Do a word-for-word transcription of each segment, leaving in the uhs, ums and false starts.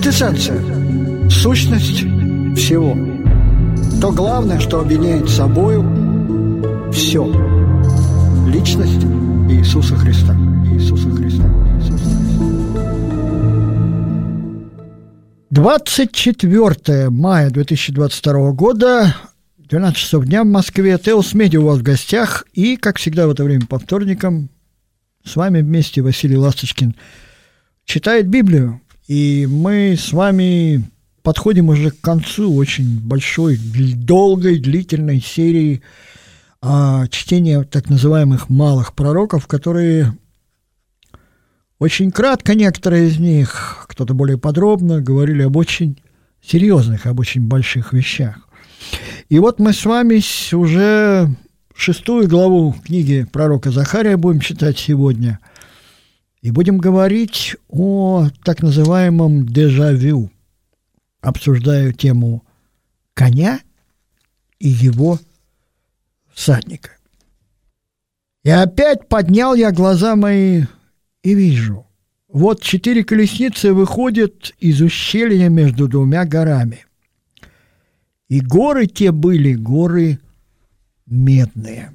Квинтэссенция, сущность всего. То главное, что объединяет собою все. Личность Иисуса Христа. Иисуса Христа. Иисуса Христа. двадцать четвёртое мая две тысячи двадцать второго года, двенадцать часов дня в Москве. Теос Медиа у вас в гостях. И, как всегда в это время по вторникам, с вами вместе Василий Ласточкин читает Библию. И мы с вами подходим уже к концу очень большой, долгой, длительной серии а, чтения так называемых малых пророков, которые очень кратко, некоторые из них, кто-то более подробно, говорили об очень серьезных, об очень больших вещах. И вот мы с вами уже шестую главу книги пророка Захария будем читать сегодня. И будем говорить о так называемом дежавю. Обсуждаю тему коня и его всадника. И опять поднял я глаза мои и вижу. Вот четыре колесницы выходят из ущелья между двумя горами. И горы те были горы медные.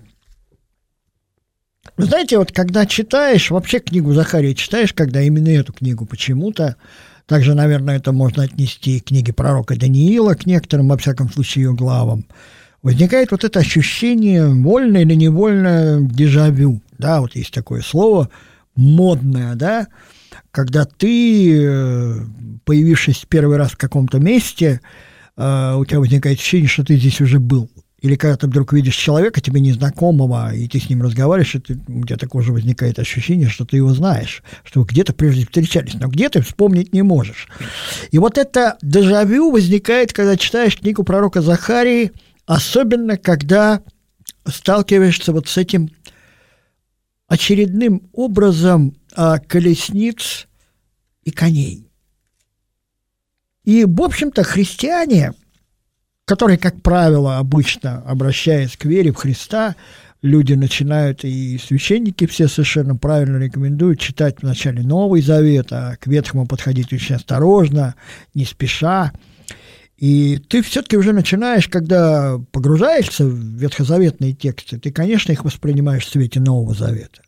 Вы знаете, вот когда читаешь, вообще книгу Захария читаешь, когда именно эту книгу почему-то, также, наверное, это можно отнести к книге пророка Даниила, к некоторым, во всяком случае, ее главам, возникает вот это ощущение, вольное или невольное дежавю, да, вот есть такое слово, модное, да, когда ты, появившись первый раз в каком-то месте, у тебя возникает ощущение, что ты здесь уже был. Или когда ты вдруг видишь человека, тебе незнакомого, и ты с ним разговариваешь, и ты, у тебя такое же возникает ощущение, что ты его знаешь, что вы где-то прежде встречались, но где ты вспомнить не можешь. И вот это дежавю возникает, когда читаешь книгу пророка Захарии, особенно когда сталкиваешься вот с этим очередным образом а, колесниц и коней. И, в общем-то, христиане, которые, как правило, обычно, обращаясь к вере в Христа, люди начинают, и священники все совершенно правильно рекомендуют читать вначале Новый Завет, а к Ветхому подходить очень осторожно, не спеша. И ты все-таки уже начинаешь, когда погружаешься в ветхозаветные тексты, ты, конечно, их воспринимаешь в свете Нового Завета.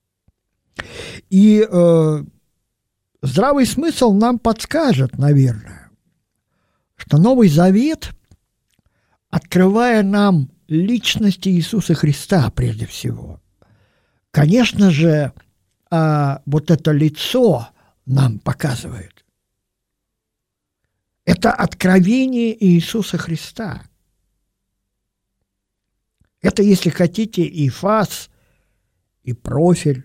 И э, здравый смысл нам подскажет, наверное, что Новый Завет, открывая нам личность Иисуса Христа прежде всего, конечно же, а, вот это лицо нам показывает. Это откровение Иисуса Христа. Это, если хотите, и фас, и профиль,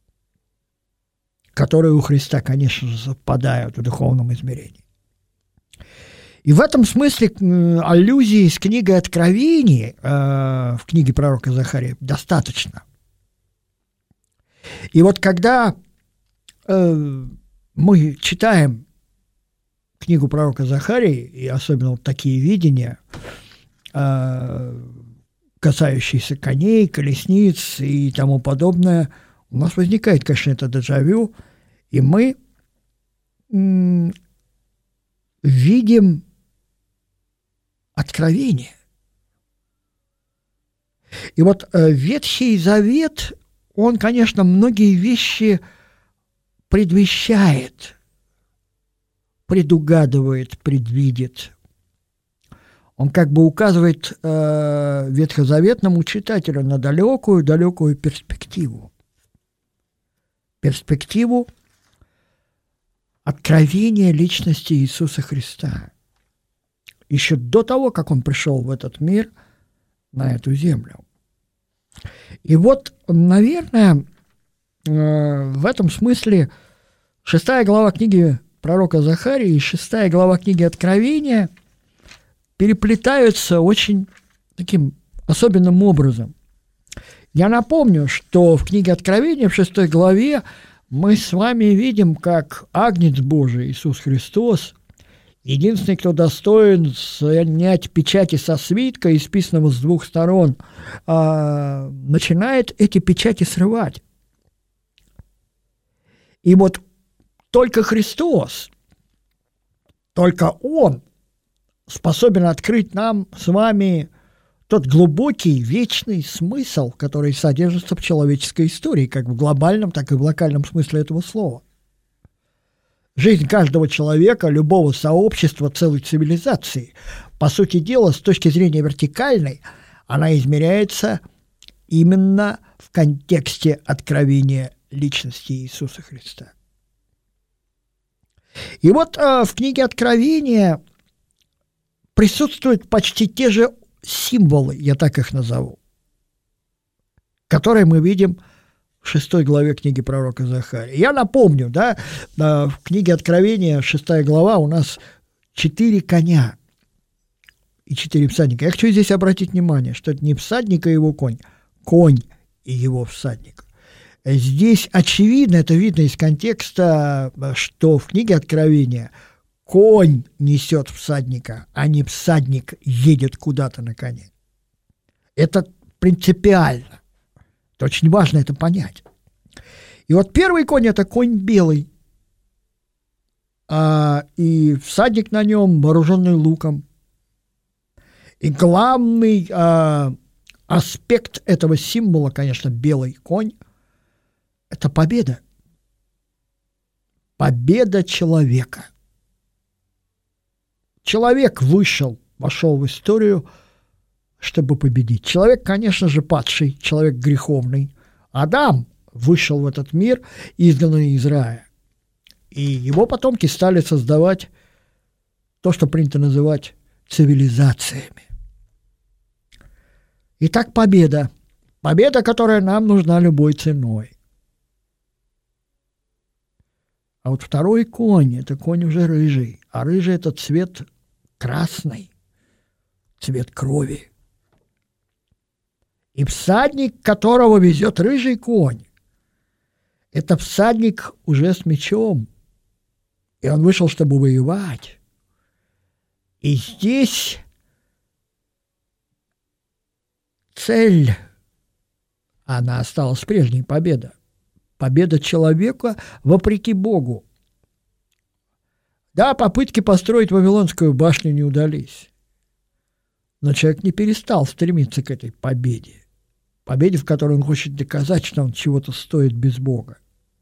которые у Христа, конечно же, совпадают в духовном измерении. И в этом смысле аллюзии с книгой Откровений э, в книге пророка Захария достаточно. И вот когда э, мы читаем книгу пророка Захарии, и особенно вот такие видения, э, касающиеся коней, колесниц и тому подобное, у нас возникает, конечно, это дежавю, и мы м- видим откровение. И вот э, Ветхий Завет, он, конечно, многие вещи предвещает, предугадывает, предвидит. Он как бы указывает э, ветхозаветному читателю на далекую-далекую перспективу. Перспективу откровения личности Иисуса Христа. Еще до того, как Он пришел в этот мир, на эту землю. И вот, наверное, в этом смысле шестая глава книги пророка Захарии и шестая глава книги Откровения переплетаются очень таким особенным образом. Я напомню, что в книге Откровения в шестой главе мы с вами видим, как Агнец Божий, Иисус Христос, единственный, кто достоин снять печати со свитка, исписанного с двух сторон, начинает эти печати срывать. И вот только Христос Только он способен открыть нам с вами тот глубокий, вечный смысл, который содержится в человеческой истории, как в глобальном, так и в локальном смысле этого слова. Жизнь каждого человека, любого сообщества, целой цивилизации, по сути дела, с точки зрения вертикальной, она измеряется именно в контексте откровения личности Иисуса Христа. И вот э, в книге Откровения присутствуют почти те же символы, я так их назову, которые мы видим в шестой главе книги пророка Захария. Я напомню, да, в книге Откровения, шестая глава, у нас четыре коня и четыре всадника. Я хочу здесь обратить внимание, что это не всадник и его конь, конь и его всадник. Здесь очевидно, это видно из контекста, что в книге Откровения конь несет всадника, а не всадник едет куда-то на коне. Это принципиально. Это очень важно это понять. И вот первый конь – это конь белый, а, и всадник на нем вооруженный луком. И главный а, аспект этого символа, конечно, белый конь – это победа. Победа человека. Человек вышел, вошел в историю, чтобы победить. Человек, конечно же, падший, человек греховный. Адам вышел в этот мир, изгнанный из рая. И его потомки стали создавать то, что принято называть цивилизациями. Итак, победа. Победа, которая нам нужна любой ценой. А вот второй конь – это конь уже рыжий. А рыжий – это цвет красный, цвет крови. И всадник, которого везет рыжий конь, это всадник уже с мечом. И он вышел, чтобы воевать. И здесь цель, она осталась прежней, победа. Победа человека вопреки Богу. Да, попытки построить Вавилонскую башню не удались. Но человек не перестал стремиться к этой победе. Победе, в которой он хочет доказать, что он чего-то стоит без Бога.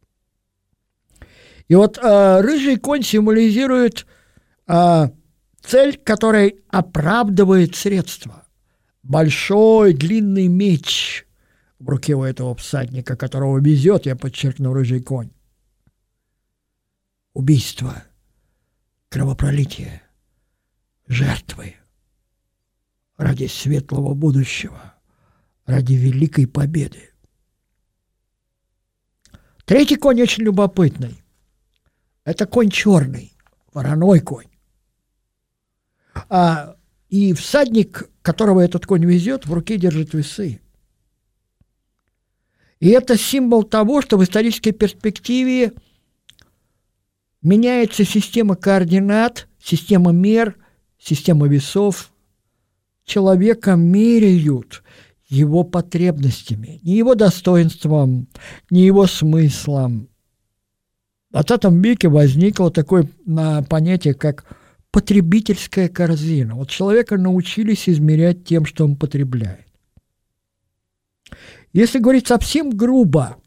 И вот э, рыжий конь символизирует э, цель, которая оправдывает средства. Большой длинный меч в руке у этого всадника, которого везет, я подчеркну, рыжий конь. Убийство, кровопролитие, жертвы ради светлого будущего, ради великой победы. Третий конь очень любопытный. Это конь черный, вороной конь. А, и всадник, которого этот конь везет, в руке держит весы. И это символ того, что в исторической перспективе меняется система координат, система мер, система весов. Человека меряют его потребностями, не его достоинством, не его смыслом. В двадцатом веке возникло такое понятие, как потребительская корзина. Вот человека научились измерять тем, что он потребляет. Если говорить совсем грубо,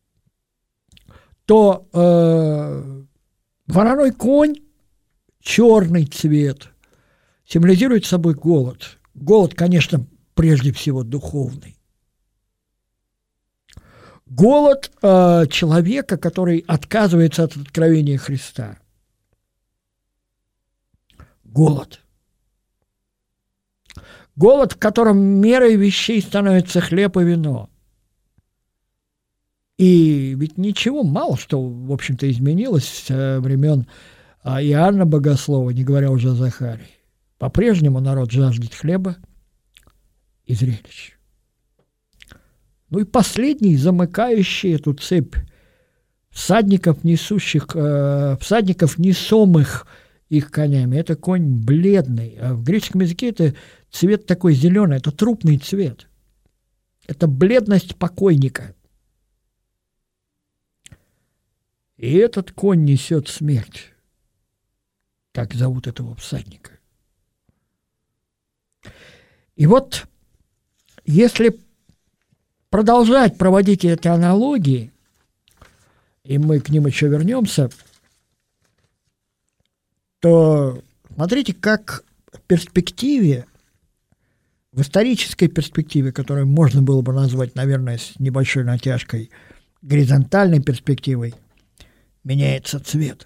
то э, вороной конь, черный цвет, символизирует собой голод. Голод, конечно, прежде всего духовный. Голод э, человека, который отказывается от откровения Христа. Голод. Голод, в котором мерой вещей становится хлеб и вино. И ведь ничего, мало что, в общем-то, изменилось с времен Иоанна Богослова, не говоря уже о Захарии. По-прежнему народ жаждет хлеба и зрелищ. Ну и последний, замыкающий эту цепь всадников, несущих, э, всадников, несомых их конями, это конь бледный. А в греческом языке это цвет такой зеленый, это трупный цвет. Это бледность покойника. И этот конь несет смерть. как зовут этого всадника. И вот, если продолжать проводить эти аналогии, и мы к ним еще вернемся, то смотрите, как в перспективе, в исторической перспективе, которую можно было бы назвать, наверное, с небольшой натяжкой, горизонтальной перспективой, меняется цвет.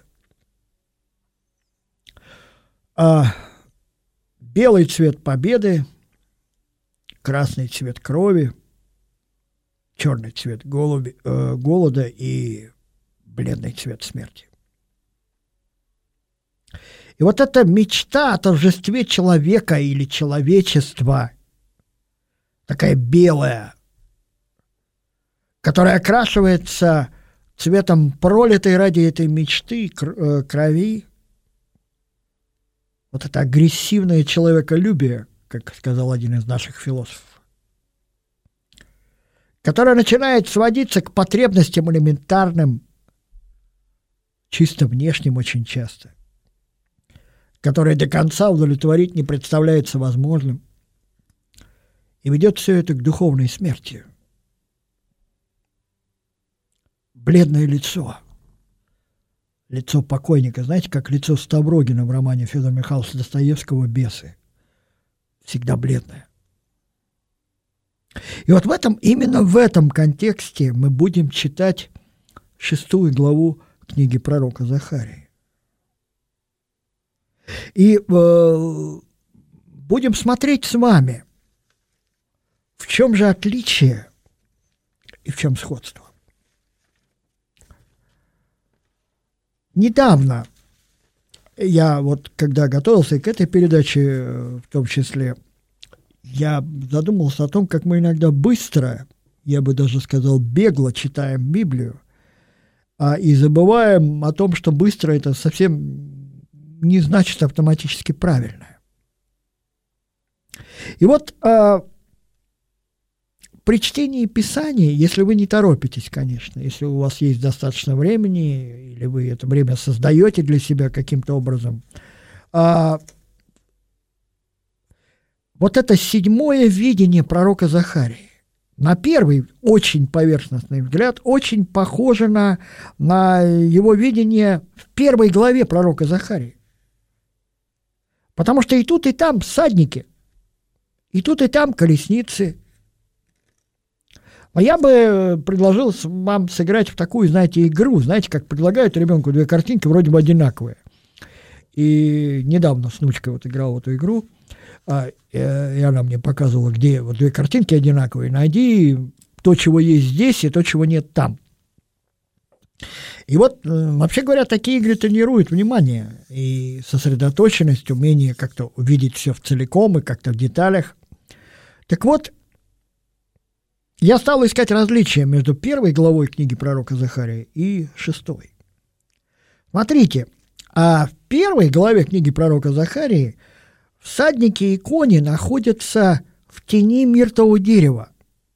А белый цвет победы, красный цвет крови, черный цвет голуби, э, голода и бледный цвет смерти. И вот эта мечта о торжестве человека или человечества, такая белая, которая окрашивается цветом пролитой ради этой мечты крови, вот это агрессивное человеколюбие, как сказал один из наших философов, которое начинает сводиться к потребностям элементарным, чисто внешним очень часто, которое до конца удовлетворить не представляется возможным, и ведет все это к духовной смерти. Бледное лицо, лицо покойника, знаете, как лицо Ставрогина в романе Федора Михайловича Достоевского «Бесы», всегда бледное. И вот в этом, именно в этом контексте мы будем читать шестую главу книги пророка Захарии. И э, будем смотреть с вами, в чем же отличие и в чем сходство. Недавно я вот, когда готовился к этой передаче, в том числе, я задумался о том, как мы иногда быстро, я бы даже сказал, бегло читаем Библию, а, и забываем о том, что быстро это совсем не значит автоматически правильное. И вот а, при чтении Писания, если вы не торопитесь, конечно, если у вас есть достаточно времени, или вы это время создаете для себя каким-то образом, а, вот это седьмое видение пророка Захарии, на первый очень поверхностный взгляд, очень похоже на, на его видение в первой главе пророка Захарии. Потому что и тут, и там всадники, и тут, и там колесницы. А я бы предложил вам сыграть в такую, знаете, игру, знаете, как предлагают ребенку две картинки вроде бы одинаковые. И недавно с внучкой вот играл в эту игру, и она мне показывала, где вот две картинки одинаковые, найди то, чего есть здесь, и то, чего нет там. И вот, вообще говоря, такие игры тренируют внимание и сосредоточенность, умение как-то увидеть все в целиком и как-то в деталях. Так вот, я стал искать различия между первой главой книги пророка Захарии и шестой. Смотрите, а в первой главе книги пророка Захарии всадники и кони находятся в тени миртового дерева.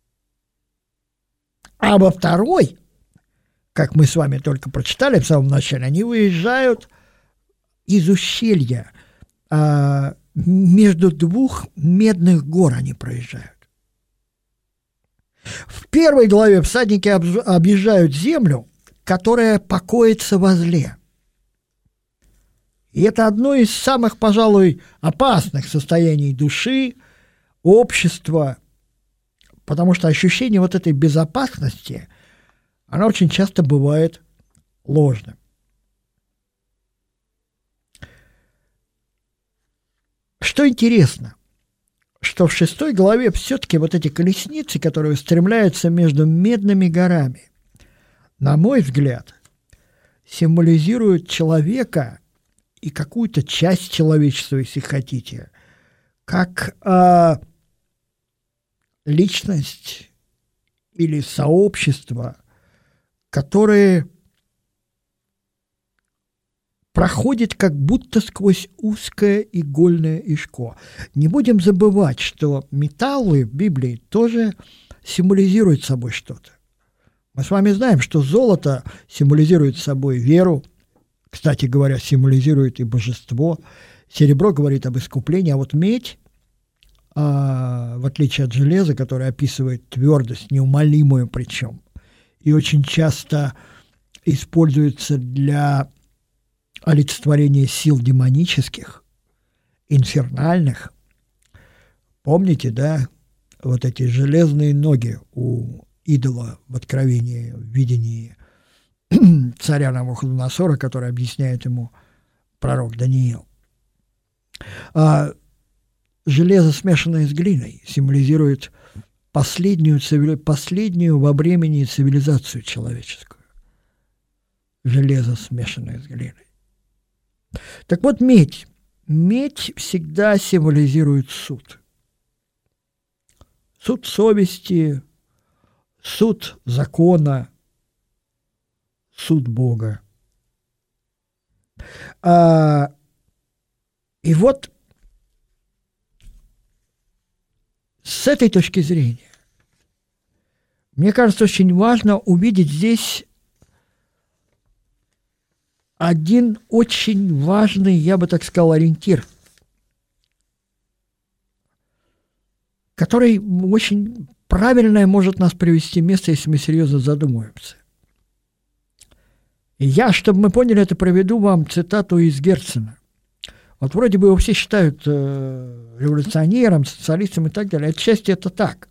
А во второй, как мы с вами только прочитали в самом начале, они выезжают из ущелья, а между двух медных гор они проезжают. В первой главе всадники объезжают землю, которая покоится возле. И это одно из самых, пожалуй, опасных состояний души, общества, потому что ощущение вот этой безопасности, оно очень часто бывает ложным. Что интересно, что в шестой главе все-таки вот эти колесницы, которые устремляются между медными горами, на мой взгляд, символизируют человека и какую-то часть человечества, если хотите, как э, личность или сообщество, которые проходит как будто сквозь узкое игольное ишко. Не будем забывать, что металлы в Библии тоже символизируют собой что-то. Мы с вами знаем, что золото символизирует собой веру, кстати говоря, символизирует и божество. Серебро говорит об искуплении, а вот медь, а, в отличие от железа, которое описывает твердость, неумолимую причем, и очень часто используется для олицетворения сил демонических, инфернальных. Помните, да, вот эти железные ноги у идола в Откровении, в видении царя Навуходоносора, который объясняет ему пророк Даниил. А железо, смешанное с глиной, символизирует последнюю, последнюю во времени цивилизацию человеческую. Железо, смешанное с глиной. Так вот, медь. Медь всегда символизирует суд. Суд совести, суд закона, суд Бога. А, и вот с этой точки зрения, мне кажется, очень важно увидеть здесь один очень важный, я бы так сказал, ориентир, который очень правильно может нас привести в место, если мы серьезно задумаемся. И я, чтобы мы поняли это, проведу вам цитату из Герцена. Вот вроде бы его все считают э, революционером, социалистом и так далее. Отчасти это так.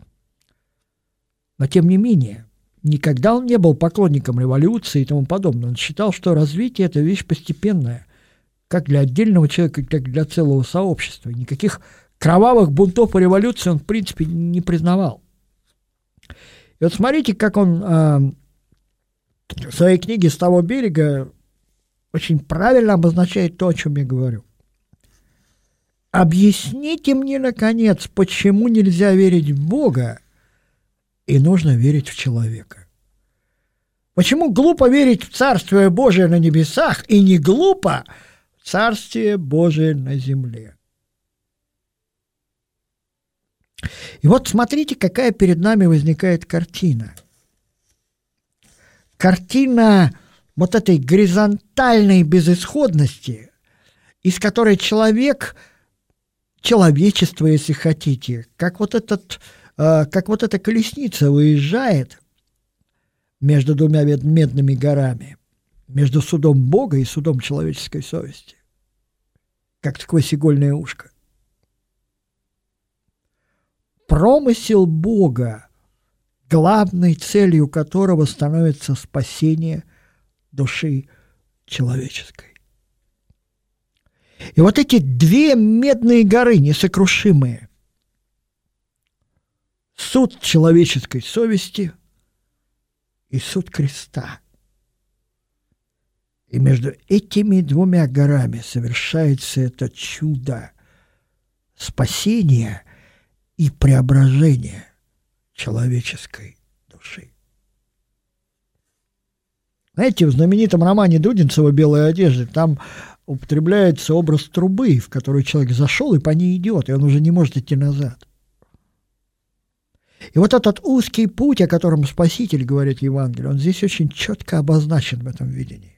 Но тем не менее, никогда он не был поклонником революции и тому подобное. Он считал, что развитие – это вещь постепенная, как для отдельного человека, так и для целого сообщества. Никаких кровавых бунтов и революции он, в принципе, не признавал. И вот смотрите, как он э, в своей книге «С того берега» очень правильно обозначает то, о чем я говорю. Объясните мне, наконец, почему нельзя верить в Бога и нужно верить в человека. Почему глупо верить в Царствие Божие на небесах и не глупо в Царствие Божие на земле? И вот смотрите, какая перед нами возникает картина. Картина вот этой горизонтальной безысходности, из которой человек, человечество, если хотите, как вот, этот, э, как вот эта колесница выезжает между двумя медными горами, между судом Бога и судом человеческой совести, как сквозь игольное ушко. Промысел Бога, главной целью которого становится спасение души человеческой. И вот эти две медные горы несокрушимые, суд человеческой совести и суд креста. И между этими двумя горами совершается это чудо спасения и преображения человеческой души. Знаете, в знаменитом романе Дудинцева «Белые одежды» там употребляется образ трубы, в которую человек зашел и по ней идет, и он уже не может идти назад. И вот этот узкий путь, о котором Спаситель говорит в Евангелии, он здесь очень четко обозначен в этом видении.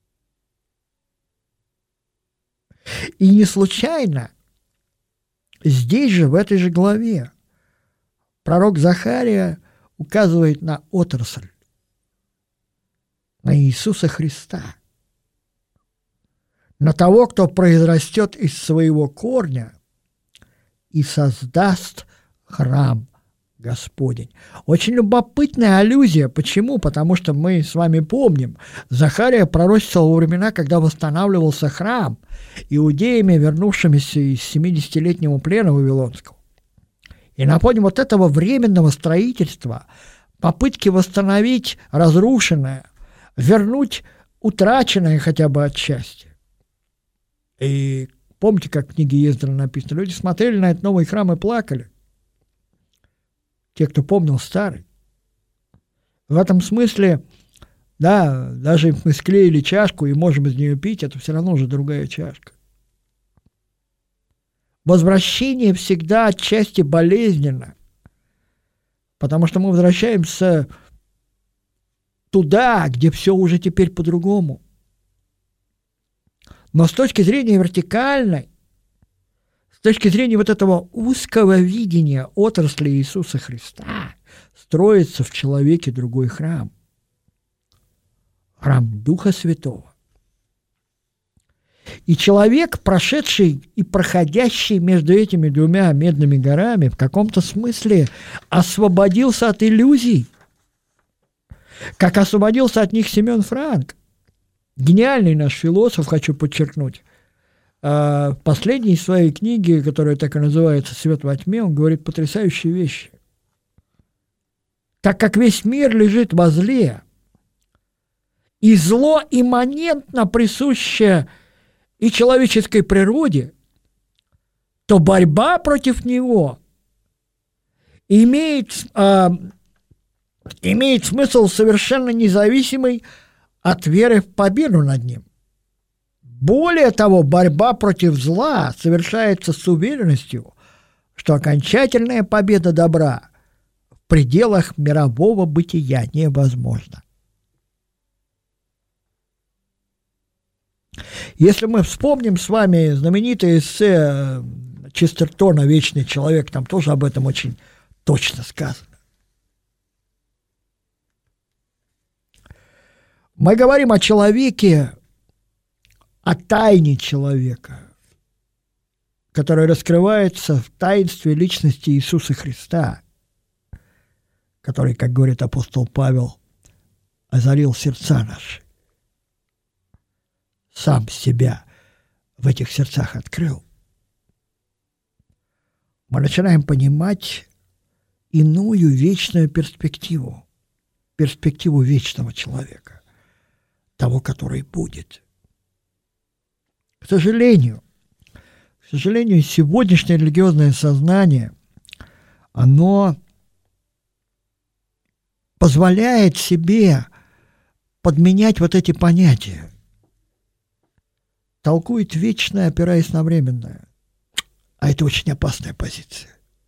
И не случайно здесь же, в этой же главе, пророк Захария указывает на отрасль, на Иисуса Христа, на того, кто произрастет из своего корня и создаст храм Господень. Очень любопытная аллюзия. Почему? Потому что мы с вами помним, Захария пророчествовал во времена, когда восстанавливался храм иудеями, вернувшимися из семидесятилетнего плена вавилонского. И на фоне вот этого временного строительства, попытки восстановить разрушенное, вернуть утраченное хотя бы отчасти. И помните, как в книге Ездра написано, люди смотрели на этот новый храм и плакали. Те, кто помнил старый. В этом смысле, да, даже если мы склеили чашку и можем из нее пить, это все равно уже другая чашка. Возвращение всегда отчасти болезненно, потому что мы возвращаемся туда, где все уже теперь по-другому. Но с точки зрения вертикальной, с точки зрения вот этого узкого видения отрасли Иисуса Христа, строится в человеке другой храм. Храм Духа Святого. И человек, прошедший и проходящий между этими двумя медными горами, в каком-то смысле освободился от иллюзий, как освободился от них Семен Франк. Гениальный наш философ, хочу подчеркнуть. В последней своей книге, которая так и называется «Свет во тьме», он говорит потрясающие вещи. Так как весь мир лежит во зле, и зло имманентно присуще и человеческой природе, то борьба против него имеет, э, имеет смысл совершенно независимый от веры в победу над ним. Более того, борьба против зла совершается с уверенностью, что окончательная победа добра в пределах мирового бытия невозможна. Если мы вспомним с вами знаменитое эссе Честертона «Вечный человек», там тоже об этом очень точно сказано. Мы говорим о человеке, о тайне человека, которая раскрывается в таинстве личности Иисуса Христа, который, как говорит апостол Павел, озарил сердца наши. Сам себя в этих сердцах открыл. Мы начинаем понимать иную вечную перспективу, перспективу вечного человека, того, который будет. К сожалению, к сожалению, сегодняшнее религиозное сознание, оно позволяет себе подменять вот эти понятия. Толкует вечное, опираясь на временное. А это очень опасная позиция.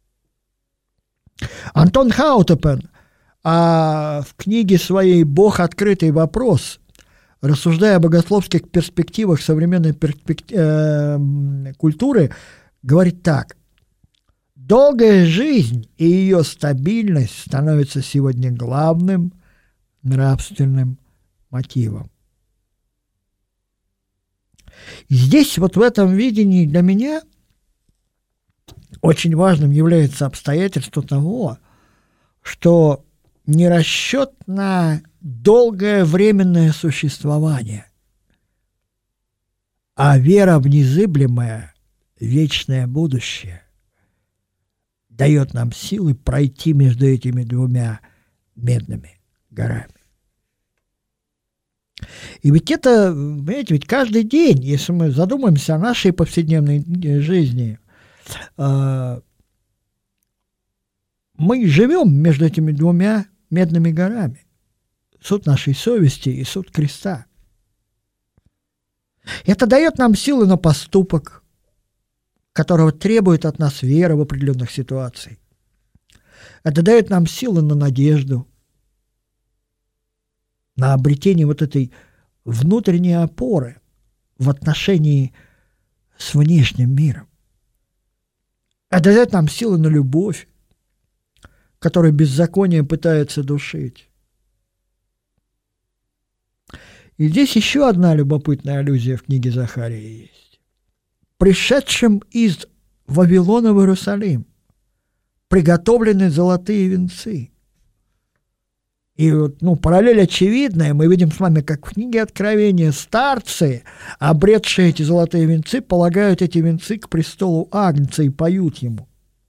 Антон Хаутепен а в книге своей «Бог. Открытый вопрос», рассуждая о богословских перспективах современной перспектив... э, культуры, говорит так. Долгая жизнь и ее стабильность становятся сегодня главным нравственным мотивом. И здесь, вот в этом видении для меня очень важным является обстоятельство того, что не расчет на долгое временное существование, а вера в незыблемое вечное будущее дает нам силы пройти между этими двумя медными горами. И ведь это, понимаете, ведь каждый день, если мы задумаемся о нашей повседневной жизни, мы живем между этими двумя медными горами. Суд нашей совести и суд креста. Это дает нам силы на поступок, которого требует от нас вера в определенных ситуациях. Это дает нам силы на надежду, на обретение вот этой внутренней опоры в отношении с внешним миром. Это дает нам силы на любовь, которую беззаконие пытается душить. И здесь еще одна любопытная аллюзия в книге Захарии есть. «Пришедшим из Вавилона в Иерусалим приготовлены золотые венцы». И вот, ну, параллель очевидная. Мы видим с вами, как в книге Откровения старцы, обретшие эти золотые венцы, полагают эти венцы к престолу Агнца и поют ему.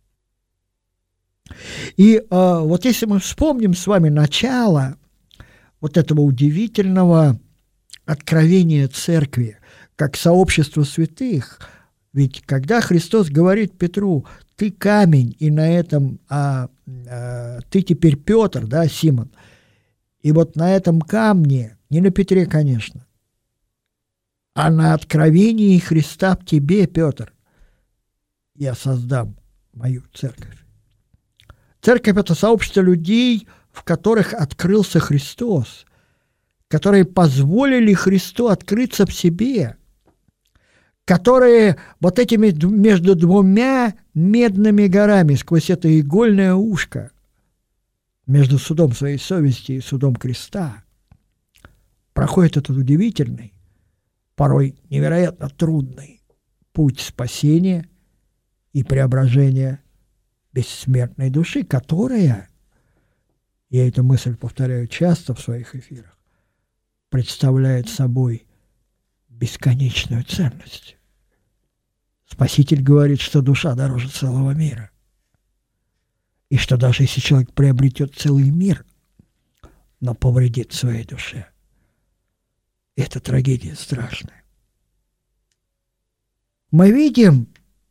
И э, вот если мы вспомним с вами начало вот этого удивительного откровения церкви, как сообщество святых, ведь когда Христос говорит Петру: «Ты камень, и на этом а, а, ты теперь Петр, да, Симон», и вот на этом камне, не на Петре, конечно, а на откровении Христа в тебе, Петр, я создам мою церковь. Церковь – это сообщество людей, в которых открылся Христос, которые позволили Христу открыться в себе, которые вот этими между двумя медными горами, сквозь это игольное ушко, между судом своей совести и судом креста, проходит этот удивительный, порой невероятно трудный путь спасения и преображения бессмертной души, которая, я эту мысль повторяю часто в своих эфирах, представляет собой бесконечную ценность. Спаситель говорит, что душа дороже целого мира. И что даже если человек приобретет целый мир, но повредит своей душе, это трагедия страшная. Мы видим,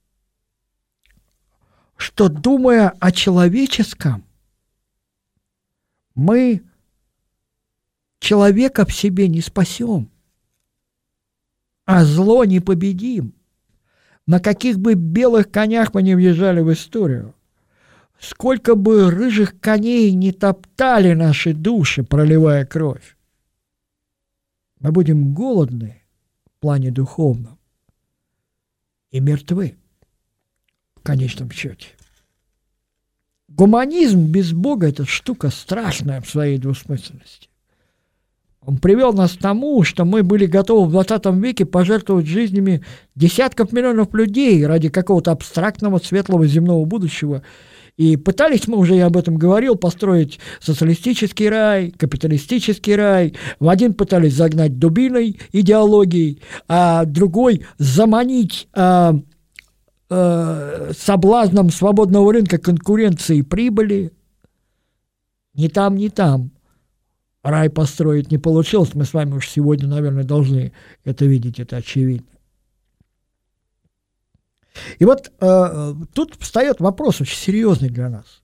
что, думая о человеческом, мы человека в себе не спасем, а зло не победим. На каких бы белых конях мы не въезжали в историю, сколько бы рыжих коней не топтали наши души, проливая кровь, мы будем голодны в плане духовном и мертвы в конечном счете. Гуманизм без Бога – это штука страшная в своей двусмысленности. Он привел нас к тому, что мы были готовы в двадцатом веке пожертвовать жизнями десятков миллионов людей ради какого-то абстрактного светлого земного будущего. И пытались, мы уже, я об этом говорил, построить социалистический рай, капиталистический рай. В один пытались загнать дубиной идеологией, а другой заманить а, а, соблазном свободного рынка, конкуренции и прибыли. Ни там, ни там рай построить не получилось. Мы с вами уж сегодня, наверное, должны это видеть, это очевидно. И вот э, тут встает вопрос очень серьезный для нас.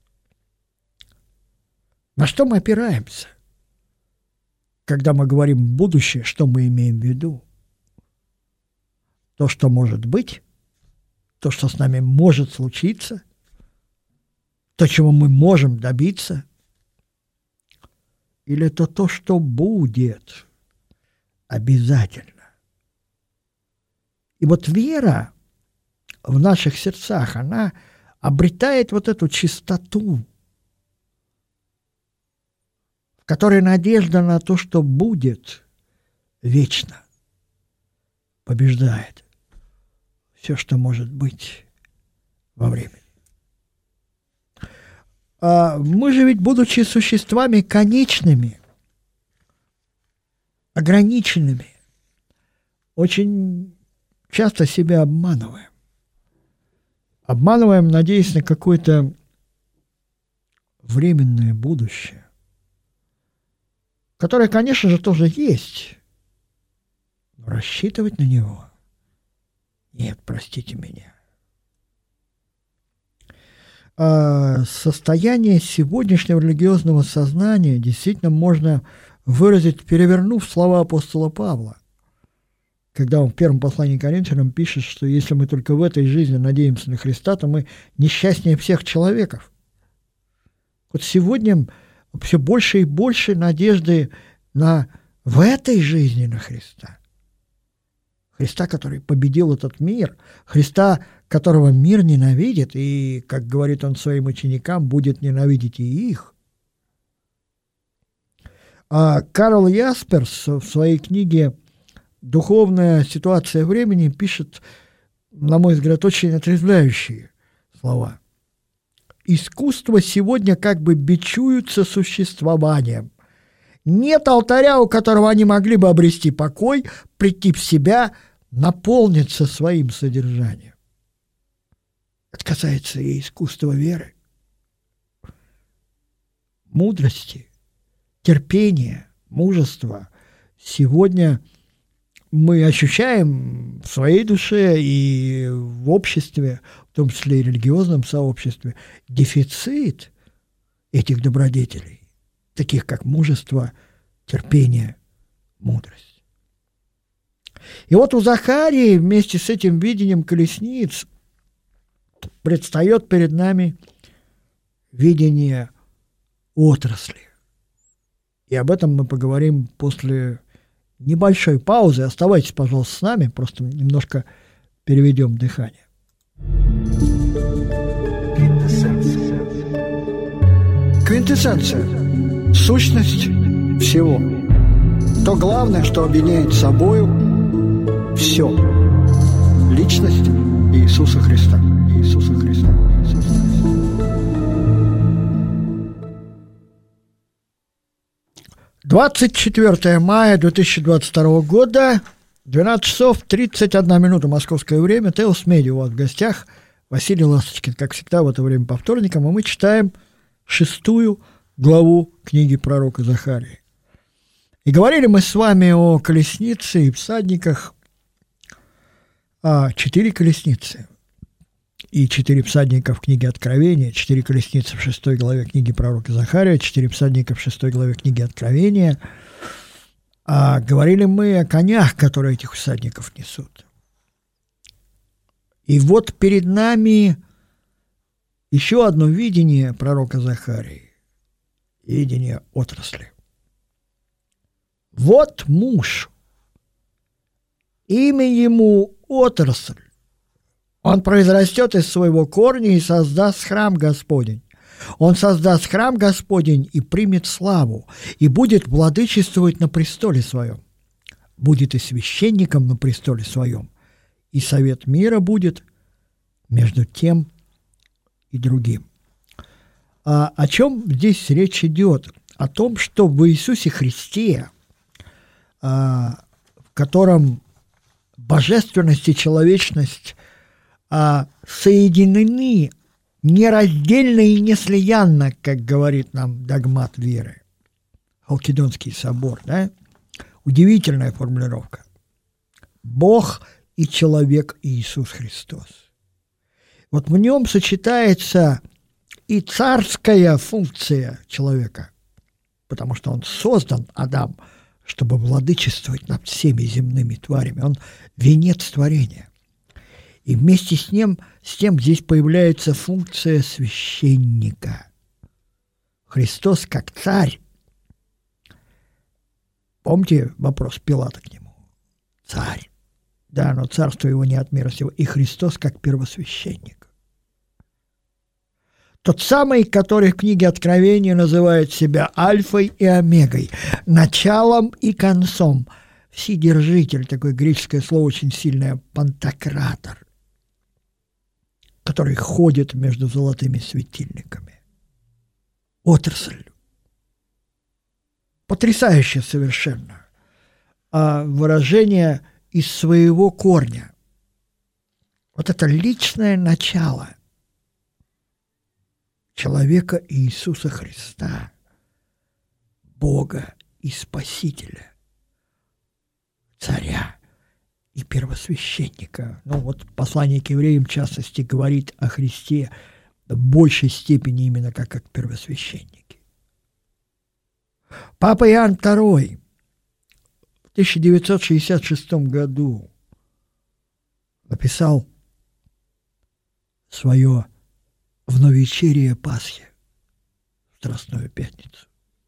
На что мы опираемся, когда мы говорим будущее, что мы имеем в виду? То, что может быть, то, что с нами может случиться, то, чего мы можем добиться, или это то, что будет обязательно? И вот вера в наших сердцах, она обретает вот эту чистоту, в которой надежда на то, что будет вечно, побеждает все, что может быть во времени. А мы же ведь, будучи существами конечными, ограниченными, очень часто себя обманываем. Обманываем, надеясь на какое-то временное будущее, которое, конечно же, тоже есть, но рассчитывать на него нет, простите меня. А состояние сегодняшнего религиозного сознания действительно можно выразить, перевернув слова апостола Павла, когда он в первом послании к Коринфянам пишет, что если мы только в этой жизни надеемся на Христа, то мы несчастнее всех человеков. Вот сегодня все больше и больше надежды на в этой жизни на Христа. Христа, который победил этот мир, Христа, которого мир ненавидит, и, как говорит он своим ученикам, будет ненавидеть и их. А Карл Ясперс в своей книге «Духовная ситуация времени» пишет, на мой взгляд, очень отрезвляющие слова. «Искусство сегодня как бы бичуются существованием. Нет алтаря, у которого они могли бы обрести покой, прийти в себя, наполниться своим содержанием». Это касается и искусства веры, мудрости, терпения, мужества. Сегодня мы ощущаем в своей душе и в обществе, в том числе и религиозном сообществе, дефицит этих добродетелей, таких как мужество, терпение, мудрость. И вот у Захарии вместе с этим видением колесниц предстает перед нами видение отрасли. И об этом мы поговорим после небольшой паузы. Оставайтесь, пожалуйста, с нами, просто немножко переведем дыхание. Квинтэссенция. Сущность всего. То главное, что объединяет собою все. Личность Иисуса Христа. Иисуса Христа. Иисуса Христа. двадцать четвёртое мая две тысячи двадцать второго года, двенадцать часов тридцать одна минута московское время. Теос Медиа у вас в гостях. Василий Ласточкин, как всегда, в это время по вторникам. А мы читаем шестую главу книги пророка Захарии. И говорили мы с вами о колеснице и всадниках. А четыре колесницы и четыре всадника в книге Откровения, четыре колесницы в шестой главе книги пророка Захария, четыре всадника в шестой главе книги Откровения. А говорили мы о конях, которые этих всадников несут. И вот перед нами еще одно видение пророка Захарии, видение отрасли. Вот муж, имя ему отрасль. Он произрастет из своего корня и создаст храм Господень. Он создаст храм Господень и примет славу, и будет владычествовать на престоле своем. Будет и священником на престоле своем, и совет мира будет между тем и другим. А о чем здесь речь идет? О том, что в Иисусе Христе, а, в котором божественность и человечность а, соединены нераздельно и неслиянно, как говорит нам догмат веры. Халкидонский собор, да? Удивительная формулировка. Бог и человек Иисус Христос. Вот в нем сочетается и царская функция человека, потому что он создан, Адам, чтобы владычествовать над всеми земными тварями. Он венец творения. И вместе с ним, с тем здесь появляется функция священника. Христос как царь. Помните вопрос Пилата к нему? Царь. Да, но царство его не от мира сего. И Христос как первосвященник. Тот самый, который в книге Откровения называет себя Альфой и Омегой, началом и концом. Вседержитель, такое греческое слово очень сильное, пантократор, который ходит между золотыми светильниками. Отрасль. Потрясающе совершенно. А выражение «из своего корня». Вот это личное начало человека Иисуса Христа, Бога и Спасителя, царя и первосвященника. Ну вот послание к евреям, в частности, говорит о Христе в большей степени именно как о первосвященнике. Папа Иоанн второй в тысяча девятьсот шестьдесят шестом году написал свое «Вновечерие Пасхи», Страстную Пятницу.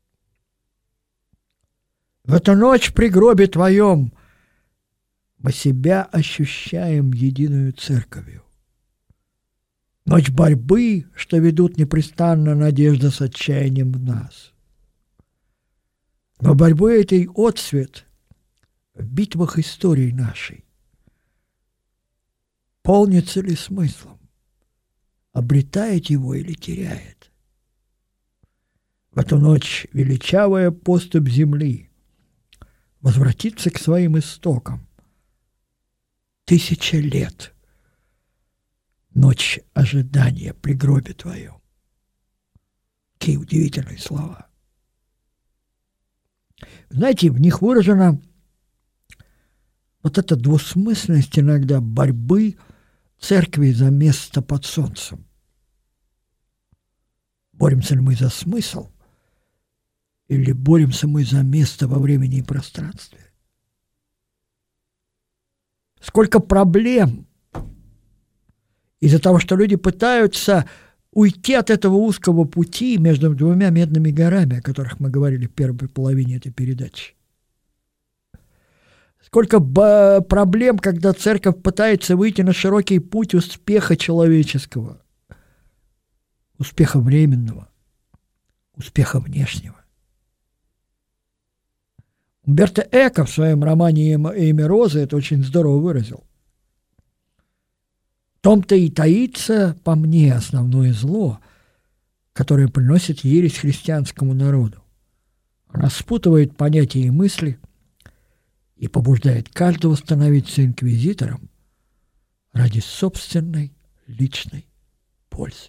В эту ночь при гробе Твоем мы себя ощущаем единую церковью. Ночь борьбы, что ведут непрестанно надежда с отчаянием в нас. Но борьбой этой отсвет в битвах истории нашей полнится ли смыслом? Обретает его или теряет? В эту ночь величавая поступь земли возвратится к своим истокам. Тысяча лет. Ночь ожидания при гробе Твоем. Какие удивительные слова. Знаете, в них выражена вот эта двусмысленность иногда борьбы церкви за место под солнцем. Боремся ли мы за смысл или боремся мы за место во времени и пространстве? Сколько проблем из-за того, что люди пытаются уйти от этого узкого пути между двумя медными горами, о которых мы говорили в первой половине этой передачи. Сколько б- проблем, когда церковь пытается выйти на широкий путь успеха человеческого, успеха временного, успеха внешнего. Умберто Эко в своем романе «Имя Розы» это очень здорово выразил. В том-то и таится, по мне, основное зло, которое приносит ересь христианскому народу. Она спутывает понятия и мысли и побуждает каждого становиться инквизитором ради собственной личной пользы.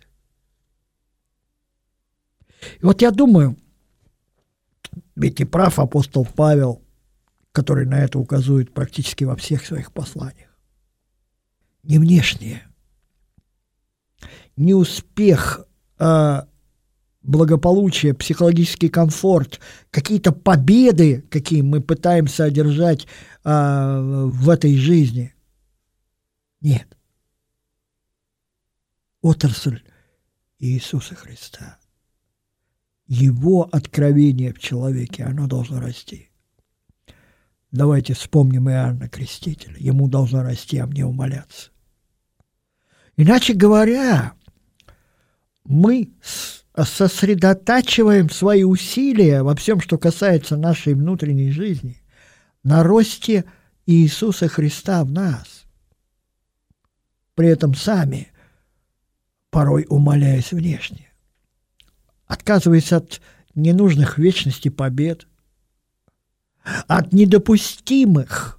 И вот я думаю, ведь и прав апостол Павел, который на это указывает практически во всех своих посланиях. Не внешнее, не успех, а благополучие, психологический комфорт, какие-то победы, какие мы пытаемся одержать а, в этой жизни. Нет. Отрасль Иисуса Христа. Его откровение в человеке, оно должно расти. Давайте вспомним Иоанна Крестителя. Ему должно расти, а мне умоляться. Иначе говоря, мы сосредотачиваем свои усилия во всем, что касается нашей внутренней жизни, на росте Иисуса Христа в нас. При этом сами, порой умаляясь внешне, отказываясь от ненужных в вечности побед, от недопустимых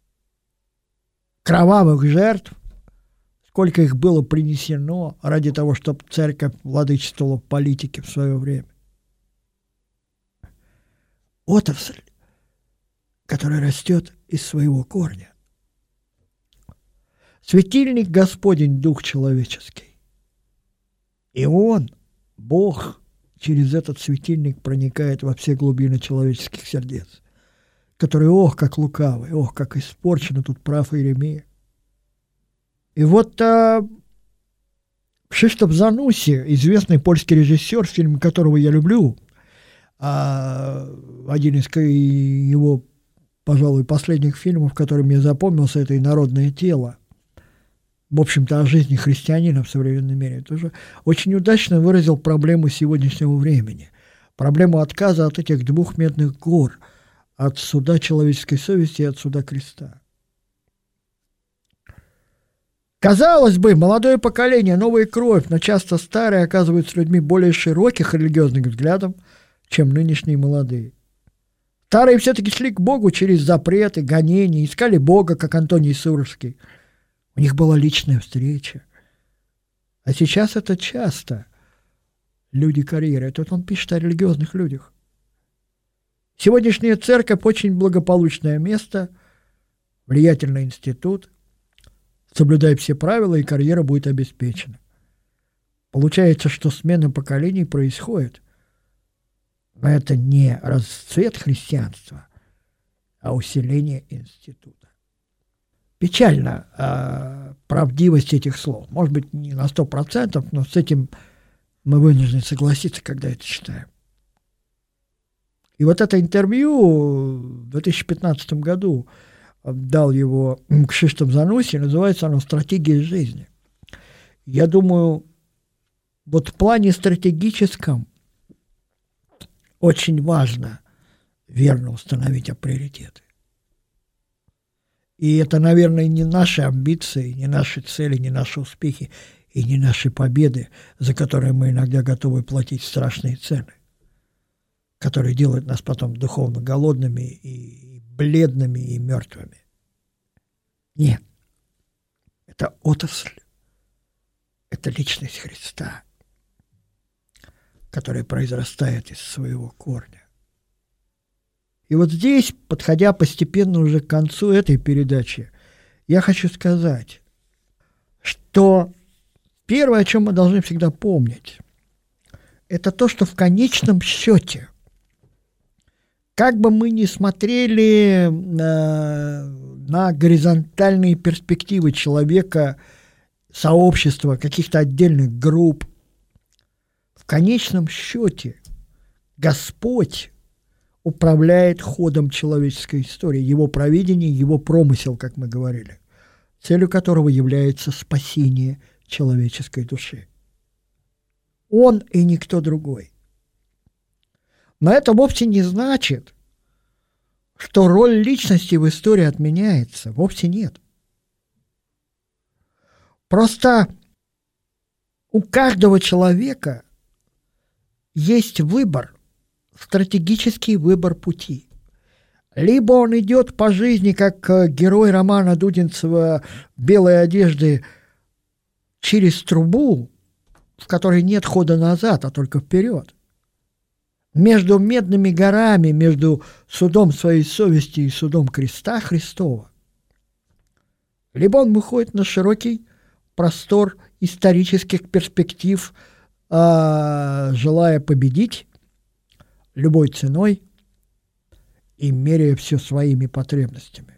кровавых жертв, сколько их было принесено ради того, чтобы церковь владычествовала в политике в свое время. Отрасль, которая растет из своего корня. Светильник Господень, Дух человеческий. И Он, Бог, через этот светильник проникает во все глубины человеческих сердец, которые, ох, как лукавы, ох, как испорчены, тут прав Иеремия. И вот а, Кшиштоф Занусси, известный польский режиссер, фильм которого я люблю, а, один из его, пожалуй, последних фильмов, который мне запомнился, это «Инородное тело». В общем-то, о жизни христианина в современном мире. Тоже очень удачно выразил проблему сегодняшнего времени. Проблему отказа от этих двух медных гор, от суда человеческой совести и от суда креста. Казалось бы, молодое поколение, новая кровь, но часто старые оказываются людьми более широких религиозных взглядов, чем нынешние молодые. Старые все-таки шли к Богу через запреты, гонения, искали Бога, как Антоний Суровский. У них была личная встреча. А сейчас это часто люди карьеры. Тут он пишет о религиозных людях. Сегодняшняя церковь очень благополучное место, влиятельный институт. Соблюдай все правила, и карьера будет обеспечена. Получается, что смена поколений происходит. Но это не расцвет христианства, а усиление института. Печально э, правдивость этих слов. Может быть, не на сто процентов, но с этим мы вынуждены согласиться, когда это читаем. И вот это интервью в две тысячи пятнадцатом году дал его Кшиштоф Занусси, называется оно «Стратегия жизни». Я думаю, вот в плане стратегическом очень важно верно установить приоритеты. И это, наверное, не наши амбиции, не наши цели, не наши успехи и не наши победы, за которые мы иногда готовы платить страшные цены, которые делают нас потом духовно голодными и бледными и мертвыми. Нет. Это отрасль. Это личность Христа, которая произрастает из своего корня. И вот здесь, подходя постепенно уже к концу этой передачи, я хочу сказать, что первое, о чем мы должны всегда помнить, это то, что в конечном счете, как бы мы ни смотрели на, на горизонтальные перспективы человека, сообщества, каких-то отдельных групп, в конечном счете Господь управляет ходом человеческой истории, его провидение, его промысел, как мы говорили, целью которого является спасение человеческой души. Он и никто другой. Но это вовсе не значит, что роль личности в истории отменяется. Вовсе нет. Просто у каждого человека есть выбор, стратегический выбор пути. Либо он идет по жизни, как герой романа Дудинцева «Белые одежды», через трубу, в которой нет хода назад, а только вперед. Между медными горами, между судом своей совести и судом креста Христова. Либо он выходит на широкий простор исторических перспектив, э, желая победить любой ценой и меряя все своими потребностями.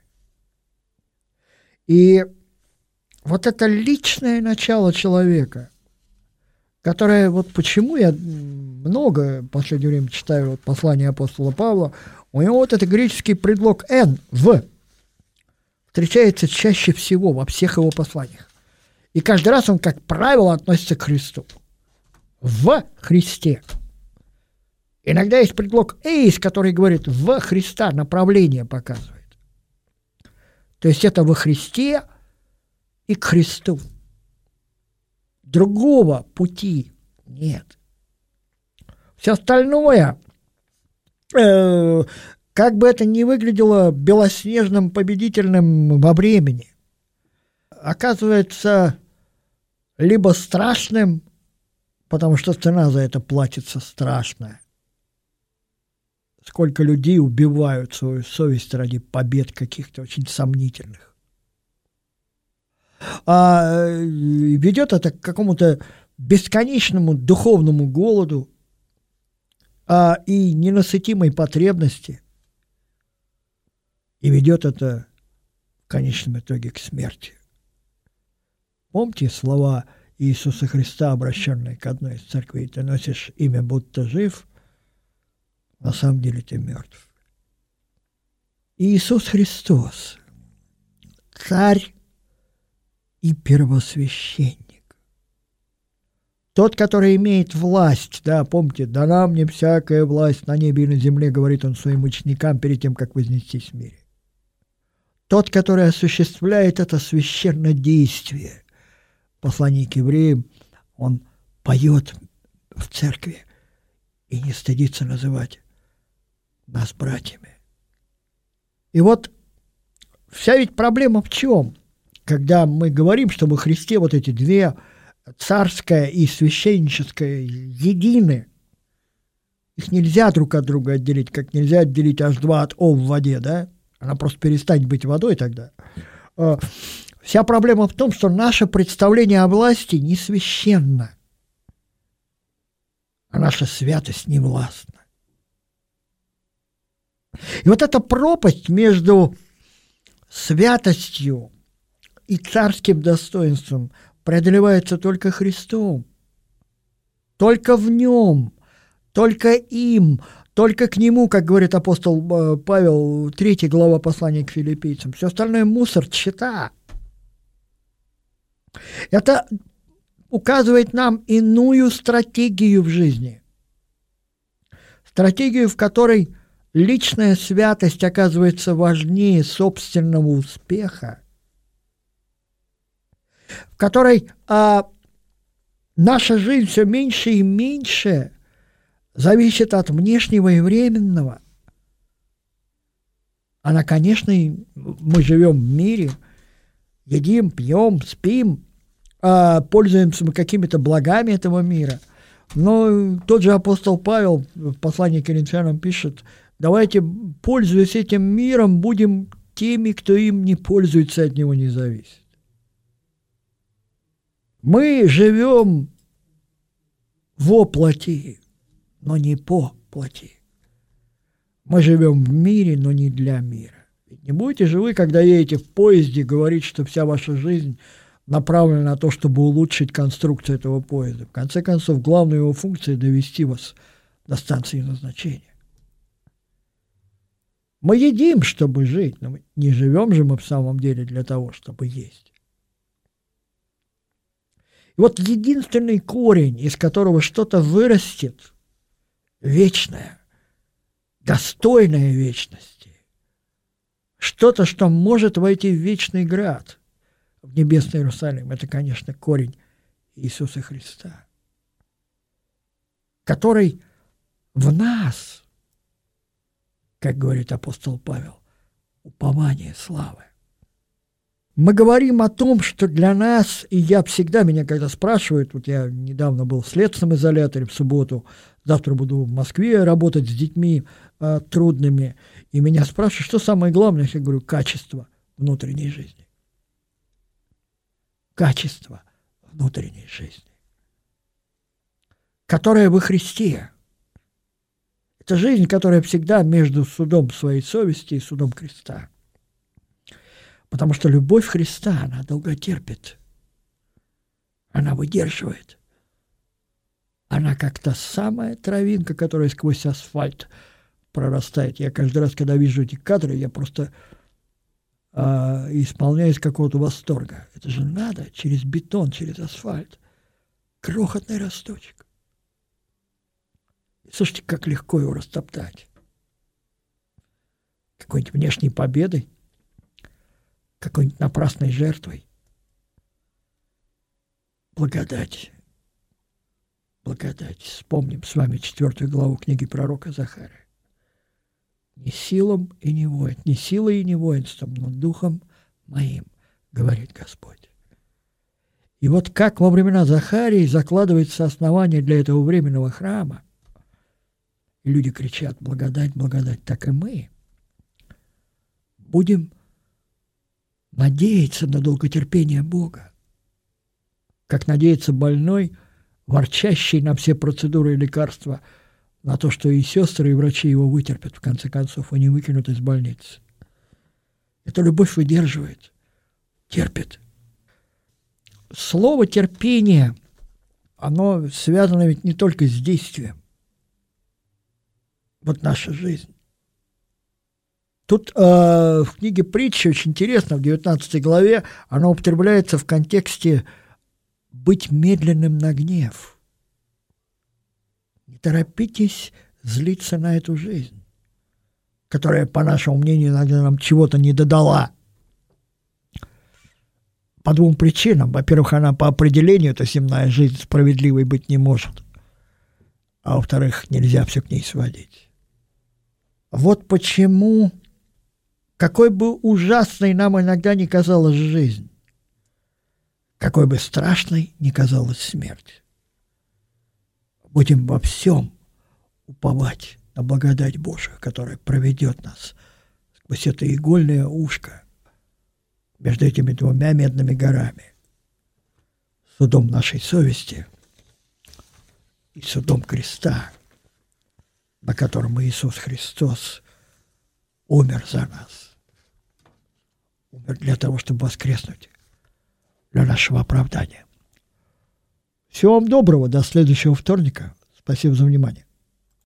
И вот это личное начало человека, которое, вот почему я много в последнее время читаю вот послание апостола Павла, у него вот этот греческий предлог «эн», «в», встречается чаще всего во всех его посланиях. И каждый раз он, как правило, относится к Христу. В Христе. Иногда есть предлог «эйс», который говорит «в Христа», направление показывает. То есть это во Христе и к Христу. Другого пути нет. Все остальное, э, как бы это ни выглядело белоснежным победительным во времени, оказывается либо страшным, потому что цена за это платится страшная. Сколько людей убивают свою совесть ради побед каких-то очень сомнительных. А ведет это к какому-то бесконечному духовному голоду а, и ненасытимой потребности. И ведет это в конечном итоге к смерти. Помните слова Иисуса Христа, обращенные к одной из церквей: «Ты носишь имя, будто жив, на самом деле ты мертв». Иисус Христос, царь и первосвященник. Тот, который имеет власть, да, помните, «дана мне всякая власть на небе и на земле», говорит он своим ученикам перед тем, как вознестись в мире. Тот, который осуществляет это священное действие. В послании к евреям он поет в церкви и не стыдится называть нас братьями. И вот вся ведь проблема в чем? Когда мы говорим, что во Христе вот эти две, царское и священническое, едины, их нельзя друг от друга отделить, как нельзя отделить эйч два от О в воде, да? Она просто перестанет быть водой тогда. Вся проблема в том, что наше представление о власти не священно, а наша святость не властна. И вот эта пропасть между святостью и царским достоинством преодолевается только Христом, только в Нем, только им, только к Нему, как говорит апостол Павел, третья глава послания к филиппийцам. Все остальное мусор, тщета. Это указывает нам иную стратегию в жизни. Стратегию, в которой личная святость оказывается важнее собственного успеха, в которой а, наша жизнь все меньше и меньше зависит от внешнего и временного. Она, конечно, мы живем в мире, едим, пьем, спим, а, пользуемся мы какими-то благами этого мира. Но тот же апостол Павел в послании к Коринфянам пишет: давайте, пользуясь этим миром, будем теми, кто им не пользуется, от него не зависит. Мы живем во плоти, но не по плоти. Мы живем в мире, но не для мира. Ведь не будете же вы, когда едете в поезде, говорить, что вся ваша жизнь направлена на то, чтобы улучшить конструкцию этого поезда. В конце концов, главная его функция – довести вас до станции назначения. Мы едим, чтобы жить, но не живем же мы в самом деле для того, чтобы есть. И вот единственный корень, из которого что-то вырастет, вечное, достойное вечности, что-то, что может войти в вечный град, в небесный Иерусалим, это, конечно, корень Иисуса Христа, который в нас, как говорит апостол Павел, упование славы. Мы говорим о том, что для нас, и я всегда, меня когда спрашивают, вот я недавно был в следственном изоляторе в субботу, завтра буду в Москве работать с детьми э, трудными, и меня спрашивают, что самое главное, я говорю, качество внутренней жизни. Качество внутренней жизни, которая во Христе. Это жизнь, которая всегда между судом своей совести и судом креста. Потому что любовь Христа, она долготерпит, она выдерживает. Она как та самая травинка, которая сквозь асфальт прорастает. Я каждый раз, когда вижу эти кадры, я просто э, исполняюсь какого-то восторга. Это же надо через бетон, через асфальт. Крохотный росточек. И слушайте, как легко его растоптать. Какой-нибудь внешней победой, какой-нибудь напрасной жертвой. Благодать. Благодать. Вспомним с вами четвертую главу книги пророка Захария. Не силам и не воин, не силой и не воинством, но духом моим, говорит Господь. И вот как во времена Захарии закладывается основание для этого временного храма, и люди кричат «благодать, благодать», так и мы будем надеяться на долготерпение Бога, как надеется больной, ворчащий на все процедуры и лекарства, на то, что и сестры, и врачи его вытерпят, в конце концов, и не выкинут из больницы. Эта любовь выдерживает, терпит. Слово «терпение», оно связано ведь не только с действием. Вот наша жизнь. Тут э, в книге «Притчи» очень интересно, в девятнадцатой главе, оно употребляется в контексте «быть медленным на гнев». Не торопитесь злиться на эту жизнь, которая, по нашему мнению, иногда нам чего-то не додала. По двум причинам. Во-первых, она по определению, эта земная жизнь, справедливой быть не может. А во-вторых, нельзя все к ней сводить. Вот почему, какой бы ужасной нам иногда не казалась жизнь, какой бы страшной ни казалась смерть, будем во всем уповать на благодать Божию, которая проведет нас сквозь это игольное ушко между этими двумя медными горами, судом нашей совести и судом креста, на котором Иисус Христос умер за нас. Умер для того, чтобы воскреснуть для нашего оправдания. Всего вам доброго, до следующего вторника. Спасибо за внимание.